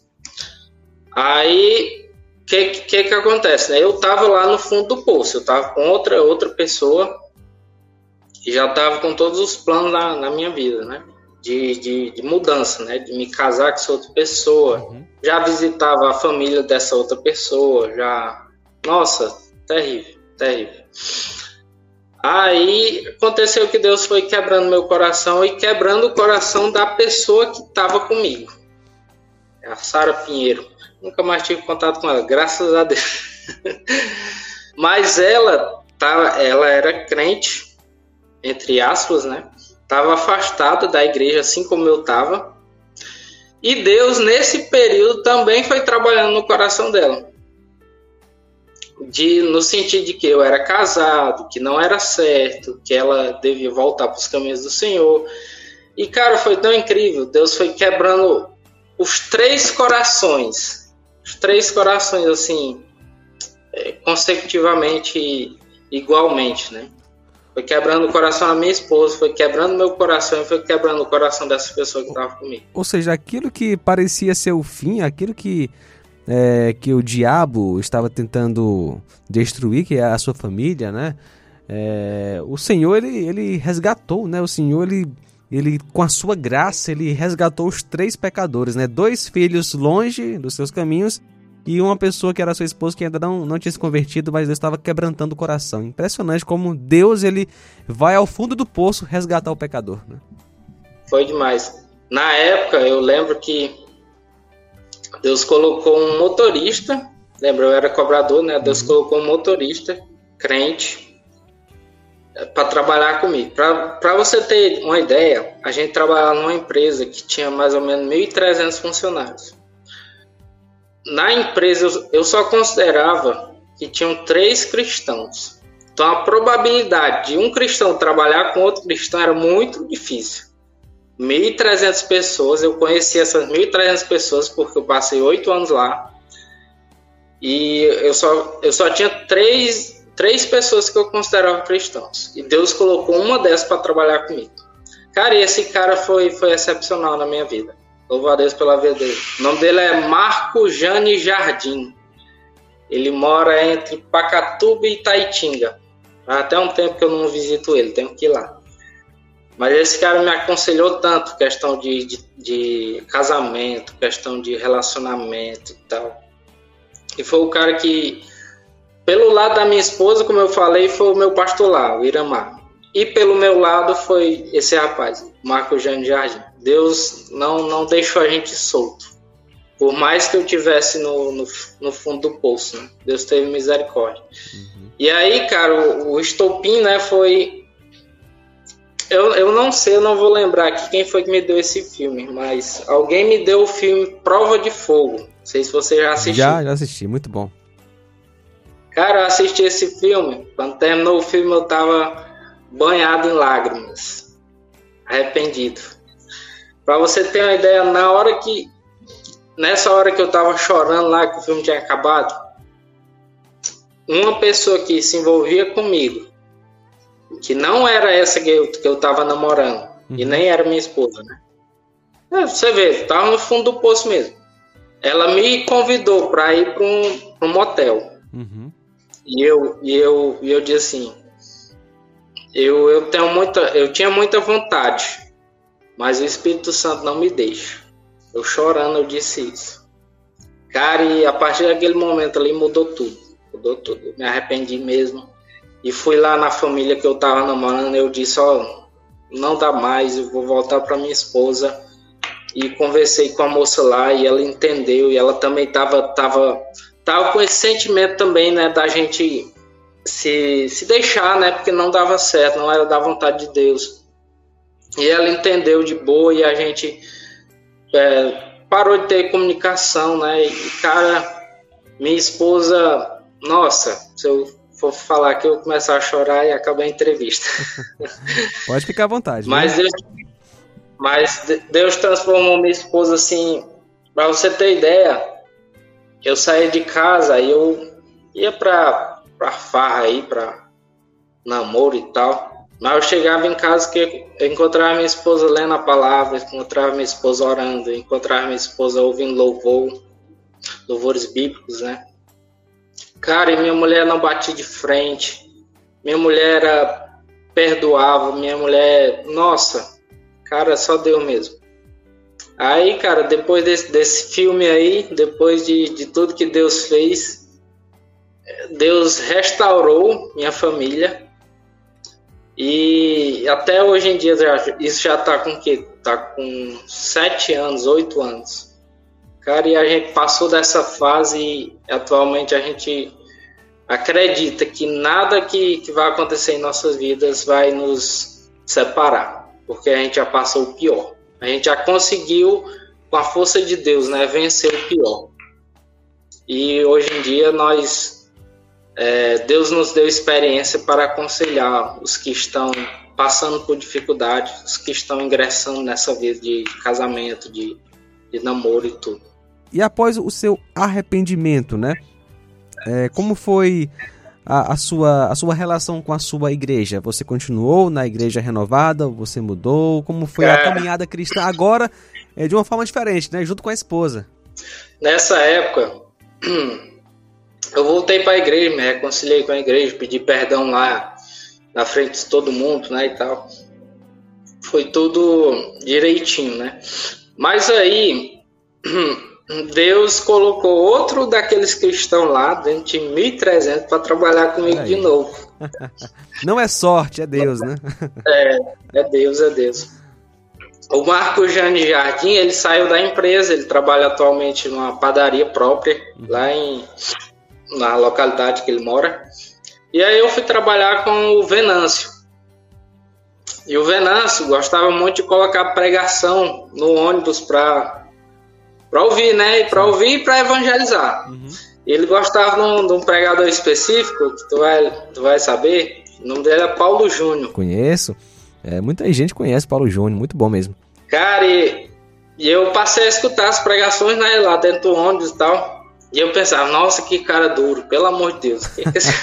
Aí, o que, que que acontece? Né? Eu estava lá no fundo do poço, eu estava com outra, outra pessoa que já estava com todos os planos na, na minha vida, né? De, de, de mudança, né? De me casar com essa outra pessoa. Uhum. Já visitava a família dessa outra pessoa, já... Nossa, terrível, terrível. Aí aconteceu que Deus foi quebrando meu coração e quebrando o coração da pessoa que estava comigo. A Sara Pinheiro. Nunca mais tive contato com ela, graças a Deus. Mas ela, tá, ela era crente, entre aspas, né? Estava afastada da igreja, assim como eu estava. E Deus, nesse período, também foi trabalhando no coração dela. De, no sentido de que eu era casado, que não era certo, que ela devia voltar para os caminhos do Senhor. E, cara, foi tão incrível. Deus foi quebrando os três corações. Os três corações, assim, consecutivamente, igualmente, né? Foi quebrando o coração da minha esposa, foi quebrando meu coração e foi quebrando o coração dessa pessoa que estava comigo. Ou seja, aquilo que parecia ser o fim, aquilo que... É, que o diabo estava tentando destruir, que é a sua família, né? É, o Senhor, ele, ele resgatou, né? O Senhor, ele, ele, com a sua graça, ele resgatou os três pecadores, né? Dois filhos longe dos seus caminhos e uma pessoa que era sua esposa que ainda não, não tinha se convertido, mas Deus estava quebrantando o coração. Impressionante como Deus, ele vai ao fundo do poço resgatar o pecador, né? Foi demais. Na época, eu lembro que Deus colocou um motorista, lembra, eu era cobrador, né? Deus uhum. colocou um motorista, crente, para trabalhar comigo. Para você ter uma ideia, a gente trabalhava numa empresa que tinha mais ou menos mil e trezentos funcionários. Na empresa, eu só considerava que tinham três cristãos. Então, a probabilidade de um cristão trabalhar com outro cristão era muito difícil. mil e trezentas pessoas, eu conheci essas mil e trezentas pessoas porque eu passei oito anos lá e eu só, eu só tinha três, três pessoas que eu considerava cristãos e Deus colocou uma dessas para trabalhar comigo. Cara, e esse cara foi, foi excepcional na minha vida. Louvo a Deus pela vida dele. O nome dele é Marco Jane Jardim. Ele mora entre Pacatuba e Itaitinga. Há até um tempo que eu não visito ele, tenho que ir lá. Mas esse cara me aconselhou tanto, questão de, de, de casamento, questão de relacionamento e tal. E foi o cara que, pelo lado da minha esposa, como eu falei, foi o meu pastor lá, o Iramar. E pelo meu lado foi esse rapaz, Marco Jane Jardim. Deus não, não deixou a gente solto. Por mais que eu tivesse no, no, no fundo do poço, né? Deus teve misericórdia. Uhum. E aí, cara, o, o estopim, né, foi... Eu, eu não sei, eu não vou lembrar aqui quem foi que me deu esse filme, mas alguém me deu o filme Prova de Fogo. Não sei se você já assistiu. Já, já assisti, muito bom. Cara, eu assisti esse filme, quando terminou o filme eu tava banhado em lágrimas, arrependido. Pra você ter uma ideia, na hora que, nessa hora que eu tava chorando lá, que o filme tinha acabado, uma pessoa que se envolvia comigo, que não era essa que eu, que eu tava namorando, uhum. e nem era minha esposa, né? É, você vê, tava no fundo do poço mesmo. Ela me convidou para ir para um, pra um motel. Uhum. E eu, e eu, e eu disse assim, eu, eu, tenho muita, eu tinha muita vontade, mas o Espírito Santo não me deixa. Eu chorando, eu disse isso. Cara, e a partir daquele momento ali mudou tudo. Mudou tudo. Eu me arrependi mesmo. E fui lá na família que eu tava namorando, eu disse, ó, oh, não dá mais, eu vou voltar para minha esposa e conversei com a moça lá e ela entendeu, e ela também tava, tava, tava com esse sentimento também, né, da gente se, se deixar, né, porque não dava certo, não era da vontade de Deus. E ela entendeu de boa e a gente é, parou de ter comunicação, né, e cara, minha esposa, nossa, se eu for falar que eu vou começar a chorar e acabar a entrevista. Pode ficar à vontade. Mas Deus, mas Deus transformou minha esposa assim, pra você ter ideia, eu saía de casa e eu ia pra, pra farra aí, pra namoro e tal, mas eu chegava em casa que eu encontrava minha esposa lendo a palavra, encontrava minha esposa orando, encontrava minha esposa ouvindo louvor, louvores bíblicos, né? Cara, e minha mulher não batia de frente, minha mulher era, perdoava, minha mulher, nossa, cara, só Deus mesmo. Aí, cara, depois desse, desse filme aí, depois de, de tudo que Deus fez, Deus restaurou minha família e até hoje em dia, isso já tá com o quê? Tá com sete anos, oito anos. Cara, e a gente passou dessa fase e atualmente a gente acredita que nada que, que vai acontecer em nossas vidas vai nos separar, porque a gente já passou o pior. A gente já conseguiu, com a força de Deus, né, vencer o pior. E hoje em dia nós, é, Deus nos deu experiência para aconselhar os que estão passando por dificuldade, os que estão ingressando nessa vida de casamento, de, de namoro e tudo. E após o seu arrependimento, né? É, como foi a, a, sua, a sua relação com a sua igreja? Você continuou na igreja renovada? Você mudou? Como foi a caminhada cristã agora, é, de uma forma diferente, né? Junto com a esposa. Nessa época, eu voltei para a igreja, me reconciliei com a igreja, pedi perdão lá na frente de todo mundo, né, e tal. Foi tudo direitinho, né? Mas aí Deus colocou outro daqueles cristãos lá, dentro de mil e trezentos, para trabalhar comigo de novo. Não é sorte, é Deus, né? É, é Deus, é Deus. O Marco Jane Jardim, ele saiu da empresa, ele trabalha atualmente numa padaria própria, lá em, na localidade que ele mora. E aí eu fui trabalhar com o Venâncio. E o Venâncio gostava muito de colocar pregação no ônibus para para ouvir, né? E para ouvir e para evangelizar. Uhum. Ele gostava de um, de um pregador específico, que tu vai, tu vai saber. O nome dele é Paulo Júnior. Conheço. É, muita gente conhece Paulo Júnior, muito bom mesmo. Cara, e, e eu passei a escutar as pregações, né, lá dentro do ônibus e tal. E eu pensava, nossa, que cara duro, pelo amor de Deus.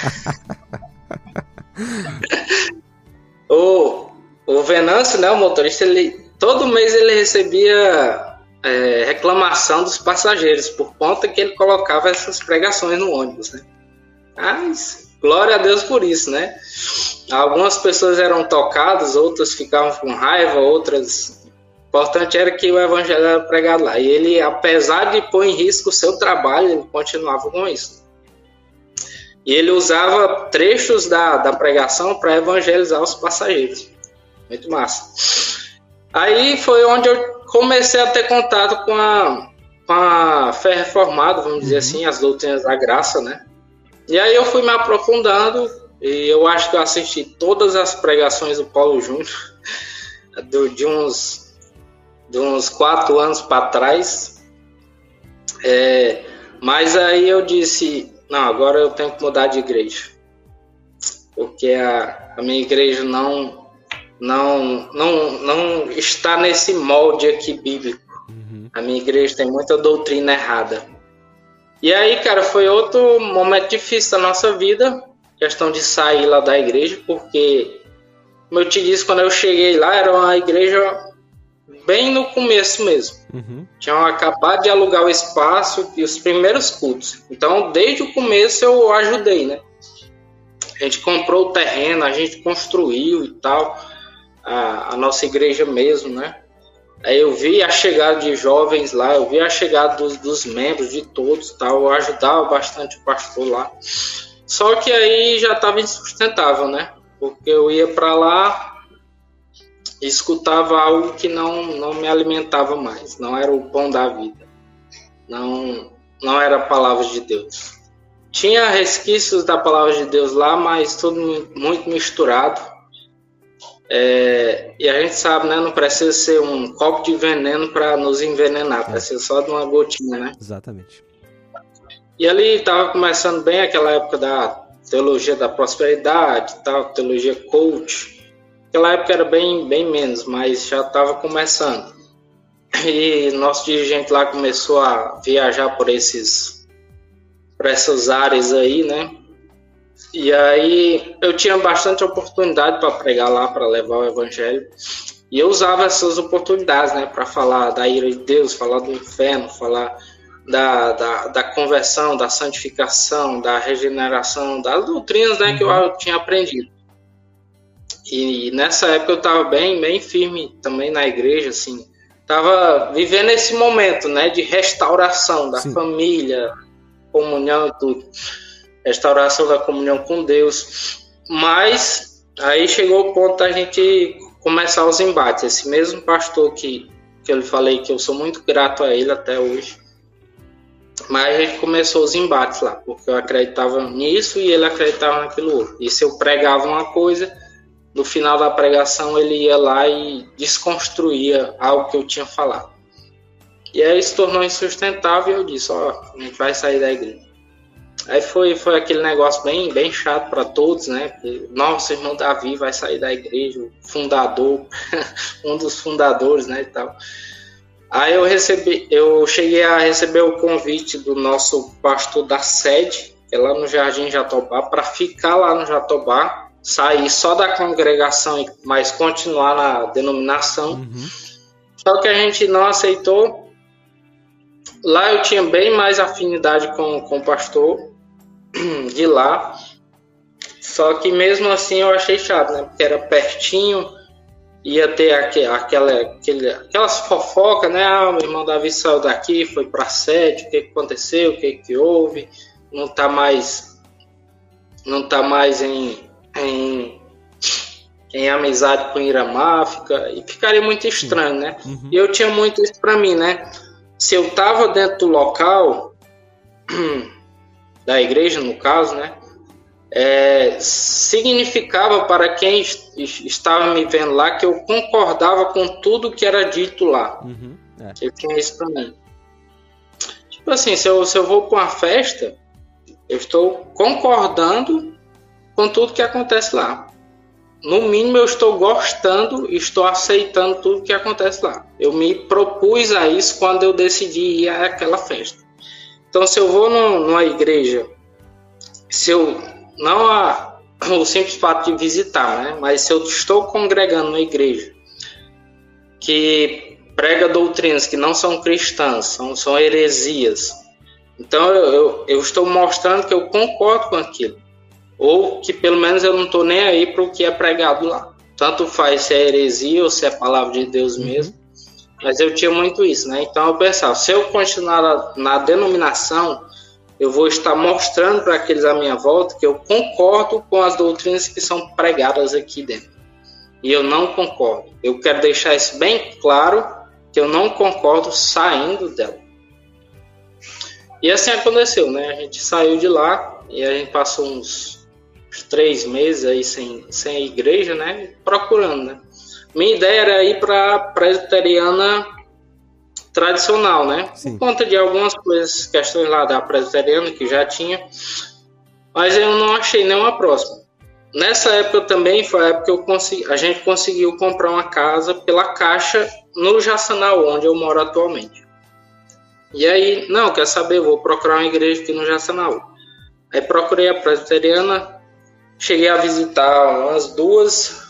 o, o Venâncio, né, o motorista, ele, todo mês ele recebia é, reclamação dos passageiros, por conta que ele colocava essas pregações no ônibus, né. Mas, glória a Deus por isso, né. Algumas pessoas eram tocadas, outras ficavam com raiva, outras... O importante era que o evangelho era pregado lá. E ele, apesar de pôr em risco o seu trabalho, ele continuava com isso. E ele usava trechos da, da pregação para evangelizar os passageiros. Muito massa. Aí foi onde eu comecei a ter contato com a, com a fé reformada, vamos dizer assim, as doutrinas da graça, né? E aí eu fui me aprofundando, e eu acho que eu assisti todas as pregações do Paulo Júnior, do, de uns... de uns quatro anos para trás, é, mas aí eu disse, não, agora eu tenho que mudar de igreja, porque a, a minha igreja não, não, não, não está nesse molde aqui bíblico, uhum. A minha igreja tem muita doutrina errada. E aí, cara, foi outro momento difícil da nossa vida, questão de sair lá da igreja, porque, como eu te disse, quando eu cheguei lá, era uma igreja... bem no começo mesmo. Uhum. Tinham acabado de alugar o espaço e os primeiros cultos. Então, desde o começo eu ajudei, né? A gente comprou o terreno, a gente construiu e tal, a, a nossa igreja mesmo, né? Aí eu vi a chegada de jovens lá, eu vi a chegada dos, dos membros, de todos e tal. Eu ajudava bastante o pastor lá. Só que aí já estava insustentável, né? Porque eu ia para lá... e escutava algo que não, não me alimentava mais, não era o pão da vida, não, não era a palavra de Deus. Tinha resquícios da palavra de Deus lá, mas tudo muito misturado. É, e a gente sabe, né? Não precisa ser um copo de veneno para nos envenenar, é. Precisa só de uma gotinha, né? Exatamente. E ali estava começando bem aquela época da teologia da prosperidade, tal, teologia coach. Aquela época era bem, bem menos, mas já estava começando. E nosso dirigente lá começou a viajar por esses, por essas áreas aí, né? E aí eu tinha bastante oportunidade para pregar lá, para levar o evangelho. E eu usava essas oportunidades, né? Para falar da ira de Deus, falar do inferno, falar da, da, da conversão, da santificação, da regeneração, das doutrinas, né? Que eu tinha aprendido. E nessa época eu estava bem, bem firme também na igreja, assim. Estava vivendo esse momento, né? De restauração da Sim. família, comunhão e tudo. Restauração da comunhão com Deus, mas aí chegou o ponto da gente começar os embates. Esse mesmo pastor que, que eu lhe falei que eu sou muito grato a ele até hoje, mas a gente começou os embates lá, porque eu acreditava nisso e ele acreditava naquilo outro. E se eu pregava uma coisa, no final da pregação ele ia lá e desconstruía algo que eu tinha falado. E aí se tornou insustentável e eu disse, ó, oh, a gente vai sair da igreja. Aí foi, foi aquele negócio bem, bem chato para todos, né? Porque, nossa, irmão Davi vai sair da igreja, o fundador, um dos fundadores, né? E tal. Aí eu recebi, eu cheguei a receber o convite do nosso pastor da sede, que é lá no Jardim Jatobá, para ficar lá no Jatobá, sair só da congregação, mas continuar na denominação. Uhum. Só que a gente não aceitou. Lá eu tinha bem mais afinidade com, com o pastor de lá, só que mesmo assim eu achei chato, né? Porque era pertinho, ia ter aquele, aquela, aquele, aquelas fofocas, né? Ah, meu irmão Davi saiu daqui, foi para a sede, o que aconteceu, o que, que houve, não tá mais, não tá mais em, em, em amizade com Iramar, fica, e ficaria muito estranho, né? Uhum. E eu tinha muito isso para mim, né? Se eu estava dentro do local, da igreja no caso, né, é, significava para quem est- estava me vendo lá que eu concordava com tudo que era dito lá. Uhum, é. Eu tinha isso para mim. Tipo assim, se eu, se eu vou para uma festa, eu estou concordando com tudo que acontece lá. No mínimo eu estou gostando e estou aceitando tudo que acontece lá. Eu me propus a isso quando eu decidi ir àquela festa. Então se eu vou no, numa igreja, se eu não há o simples fato de visitar, né? Mas se eu estou congregando numa igreja que prega doutrinas que não são cristãs, são, são heresias, então eu, eu, eu estou mostrando que eu concordo com aquilo. Ou que pelo menos eu não estou nem aí para o que é pregado lá. Tanto faz se é heresia ou se é palavra de Deus mesmo. Mas eu tinha muito isso, né? Então eu pensava, se eu continuar na, na denominação, eu vou estar mostrando para aqueles à minha volta que eu concordo com as doutrinas que são pregadas aqui dentro. E eu não concordo. Eu quero deixar isso bem claro, que eu não concordo saindo dela. E assim aconteceu, né? A gente saiu de lá e a gente passou uns, uns três meses aí sem, sem a igreja, né? Procurando, né? Minha ideia era ir para a presbiteriana tradicional, né? Sim. Por conta de algumas coisas, questões lá da presbiteriana que já tinha, mas eu não achei nenhuma próxima. Nessa época também foi a época que eu consegui, a gente conseguiu comprar uma casa pela Caixa no Jaçanal, onde eu moro atualmente. E aí, não, quer saber, vou procurar uma igreja aqui no Jaçanal. Aí procurei a presbiteriana, cheguei a visitar umas duas.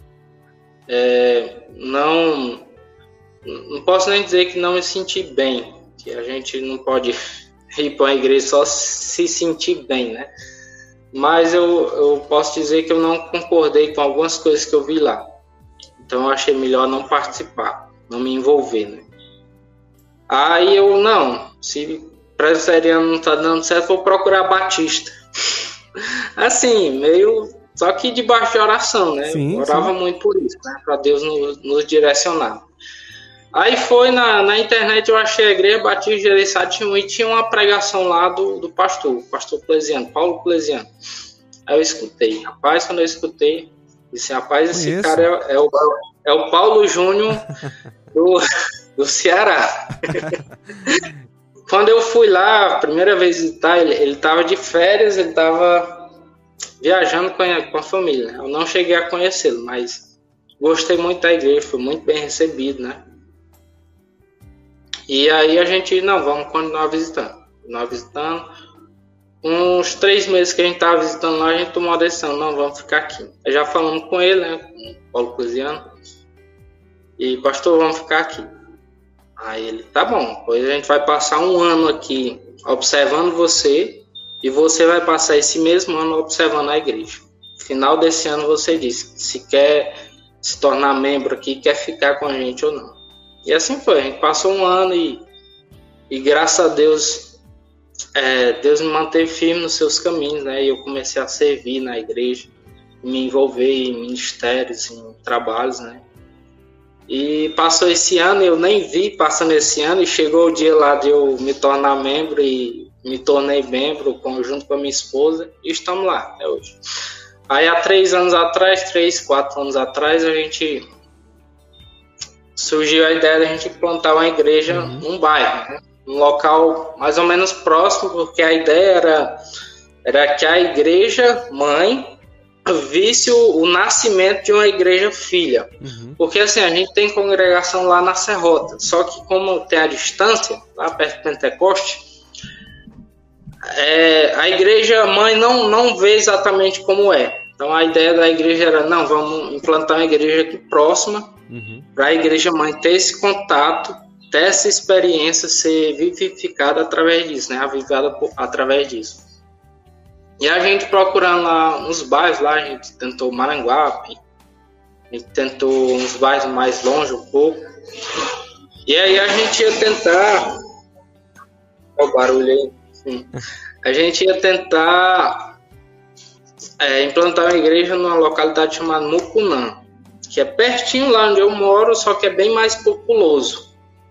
É, não, não posso nem dizer que não me senti bem, que a gente não pode ir para uma igreja só se sentir bem, né? Mas eu, eu posso dizer que eu não concordei com algumas coisas que eu vi lá. Então eu achei melhor não participar, não me envolver, né? Aí eu, não, se presbiteriano não está dando certo, vou procurar batista. Assim, meio Só que debaixo de oração, né? Sim, orava sim. muito por isso, né? Para Deus nos, nos direcionar. Aí foi na, na internet, eu achei a igreja Batista de Gereissati e tinha uma pregação lá do, do pastor, pastor Clesiano, Paulo Clesiano. Aí eu escutei. Rapaz, quando eu escutei, disse, rapaz, esse Conheço. cara é, é, o, é o Paulo Júnior do, do Ceará. Quando eu fui lá, a primeira vez visitar, ele, ele tava de férias, ele tava viajando com a, com a família. Eu não cheguei a conhecê-lo, mas gostei muito da igreja, foi muito bem recebido, né? E aí a gente, não, vamos continuar visitando. Continuar visitando. Uns três meses que a gente tava visitando lá, a gente tomou a decisão, não, vamos ficar aqui. Aí já falamos com ele, né, com o Paulo Clesiano. E, pastor, vamos ficar aqui. Aí ele, tá bom, pois a gente vai passar um ano aqui observando você e você vai passar esse mesmo ano observando a igreja. No final desse ano você diz se quer se tornar membro aqui, quer ficar com a gente ou não. E assim foi, a gente passou um ano e, e graças a Deus, é, Deus me manteve firme nos seus caminhos, né? E eu comecei a servir na igreja, me envolver em ministérios, em trabalhos, né? E passou esse ano, eu nem vi passando esse ano, e chegou o dia lá de eu me tornar membro, e me tornei membro com, junto com a minha esposa, e estamos lá até hoje. Aí há três anos atrás, três, quatro anos atrás, a gente surgiu a ideia de a gente plantar uma igreja uhum. num bairro, né? Um local mais ou menos próximo, porque a ideia era, era que a igreja mãe visse o, o nascimento de uma igreja filha. Uhum. Porque assim, a gente tem congregação lá na Serrota, só que como tem a distância, lá perto do Pentecoste, é, a igreja mãe não, não vê exatamente como é. Então a ideia da igreja era, não, vamos implantar uma igreja aqui próxima, uhum. para a igreja mãe ter esse contato, ter essa experiência, ser vivificada através disso, né? Avivada por, através disso. E a gente procurando lá uns bairros, lá a gente tentou Maranguape, a gente tentou uns bairros mais longe um pouco. E aí a gente ia tentar... Olha o barulho aí. Sim. A gente ia tentar é, implantar uma igreja numa localidade chamada Mucunã, que é pertinho lá onde eu moro, só que é bem mais populoso.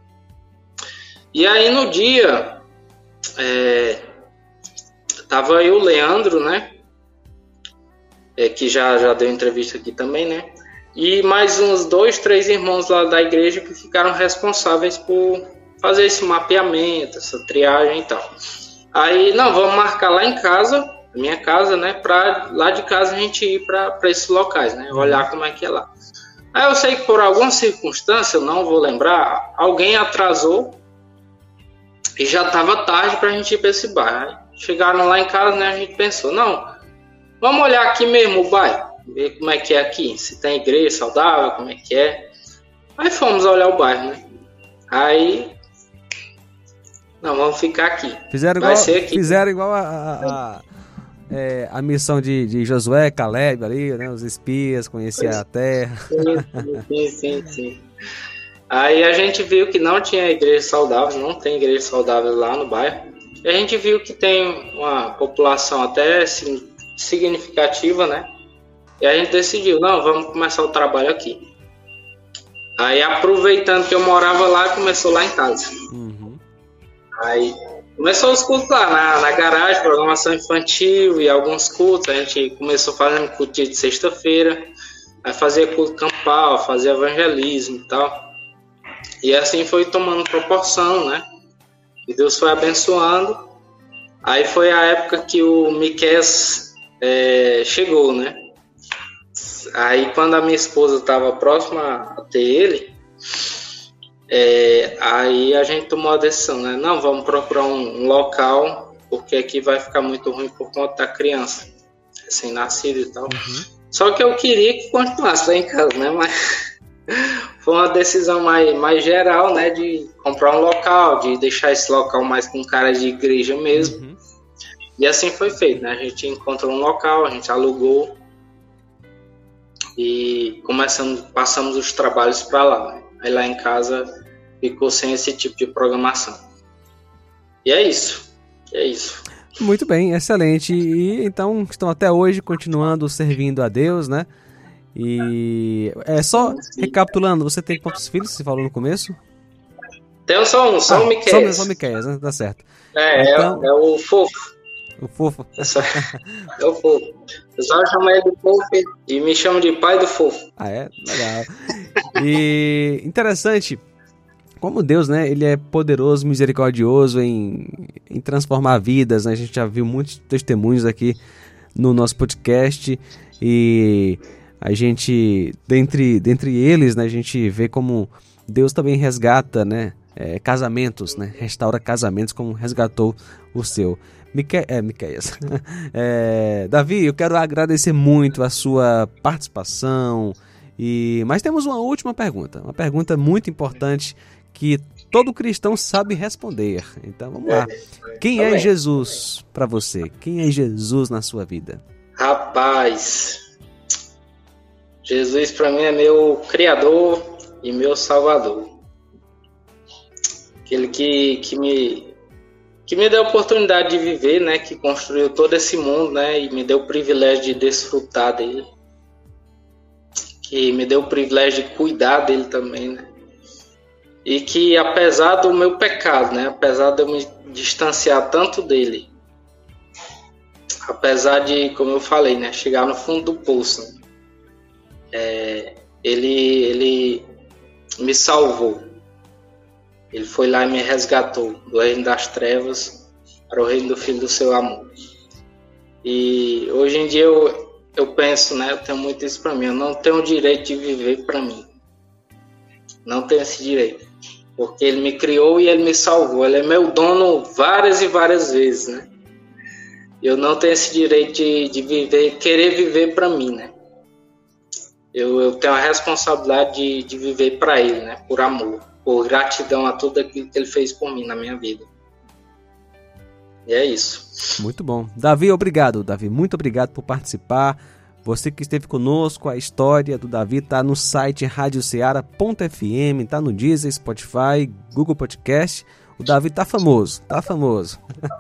E aí no dia... É, tava eu, o Leandro, né? É, que já, já deu entrevista aqui também, né? E mais uns dois, três irmãos lá da igreja que ficaram responsáveis por fazer esse mapeamento, essa triagem e tal. Aí, não, vamos marcar lá em casa, minha casa, né? Pra lá de casa a gente ir para esses locais, né? Olhar como é que é lá. Aí eu sei que por alguma circunstância, eu não vou lembrar, alguém atrasou e já tava tarde pra gente ir para esse bairro. Chegaram lá em casa, né, a gente pensou, não, vamos olhar aqui mesmo o bairro, ver como é que é aqui, se tem igreja saudável, como é que é. Aí fomos olhar o bairro, né? Aí, não, vamos ficar aqui. Fizeram Vai igual, ser aqui. Fizeram igual a, a, a, é, a missão de, de Josué, Caleb ali, né, os espias, conhecer a terra. Sim, sim, sim, sim. Aí a gente viu que não tinha igreja saudável, não tem igreja saudável lá no bairro. E a gente viu que tem uma população até significativa, né? E a gente decidiu, não, vamos começar o trabalho aqui. Aí, aproveitando que eu morava lá, começou lá em casa. Uhum. Aí, começou os cultos lá, na, na garagem, programação infantil e alguns cultos. A gente começou fazendo culto dia de sexta-feira. Aí fazia culto campal, fazia evangelismo e tal. E assim foi tomando proporção, né? E Deus foi abençoando. Aí foi a época que o Miqueias é, chegou, né? Aí quando a minha esposa estava próxima a ter ele, é, aí a gente tomou a decisão, né? Não, vamos procurar um, um local, porque aqui vai ficar muito ruim por conta da criança, recém-nascida e tal. Uhum. Só que eu queria que continuasse lá em casa, né? Mas... foi uma decisão mais, mais geral, né, de comprar um local, de deixar esse local mais com cara de igreja mesmo. Uhum. E assim foi feito, né? A gente encontrou um local, a gente alugou e começamos, passamos os trabalhos para lá, né? Aí lá em casa ficou sem esse tipo de programação. E é isso, é isso. Muito bem, excelente. E então estão até hoje continuando servindo a Deus, né? E é só recapitulando, você tem quantos filhos, você falou no começo? Tenho só um, só ah, o Miqueias. Só, só o Miqueias, né? Tá certo. É, então... é, é o fofo. O fofo. É, só... é o fofo. Eu só chamo ele de fofo e me chamo de pai do fofo. Ah, é? Legal. E interessante, como Deus, né? Ele é poderoso, misericordioso em, em transformar vidas, né? A gente já viu muitos testemunhos aqui no nosso podcast e a gente, dentre, dentre eles, né? A gente vê como Deus também resgata, né? É, casamentos, né? Restaura casamentos como resgatou o seu. Mique... É, Miqueias. É, Davi, eu quero agradecer muito a sua participação. E... Mas temos uma última pergunta. Uma pergunta muito importante que todo cristão sabe responder. Então vamos lá. Quem é Jesus para você? Quem é Jesus na sua vida? Rapaz, Jesus para mim é meu Criador e meu Salvador. Aquele que, que, me, que me deu a oportunidade de viver, né? Que construiu todo esse mundo, né? E me deu o privilégio de desfrutar dele. Que me deu o privilégio de cuidar dele também, né? E que apesar do meu pecado, né? Apesar de eu me distanciar tanto dele, apesar de, como eu falei, né? Chegar no fundo do poço, né? é, ele, ele me salvou. Ele foi lá e me resgatou do reino das trevas para o reino do Filho do seu amor. E hoje em dia eu, eu penso, né? Eu tenho muito isso para mim. Eu não tenho o direito de viver para mim. Não tenho esse direito. Porque ele me criou e ele me salvou. Ele é meu dono várias e várias vezes, né? Eu não tenho esse direito de, de viver, querer viver para mim, né? Eu, eu tenho a responsabilidade de, de viver para ele, né? Por amor. Por gratidão a tudo aquilo que ele fez por mim na minha vida. E é isso. Muito bom. Davi, obrigado, Davi. Muito obrigado por participar. Você que esteve conosco, a história do Davi está no site rádio ceará ponto f m, está no Deezer, Spotify, Google Podcast. O Davi tá famoso, tá famoso.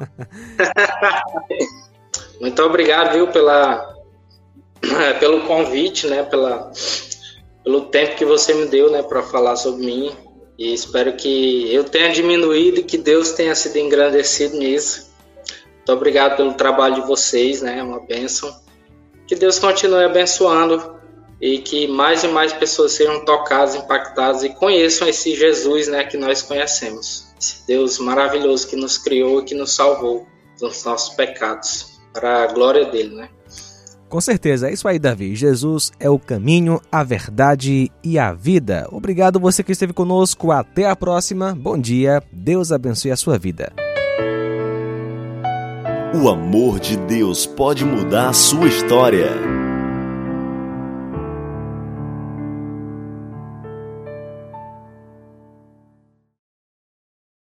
Muito obrigado, viu, pela, pelo convite, né, pela, pelo tempo que você me deu, né, para falar sobre mim. E espero que eu tenha diminuído e que Deus tenha sido engrandecido nisso. Muito obrigado pelo trabalho de vocês, né? É uma bênção. Que Deus continue abençoando e que mais e mais pessoas sejam tocadas, impactadas e conheçam esse Jesus, né, que nós conhecemos. Esse Deus maravilhoso que nos criou e que nos salvou dos nossos pecados, para a glória dele, né? Com certeza, é isso aí, Davi. Jesus é o caminho, a verdade e a vida. Obrigado você que esteve conosco. Até a próxima. Bom dia. Deus abençoe a sua vida. O amor de Deus pode mudar a sua história.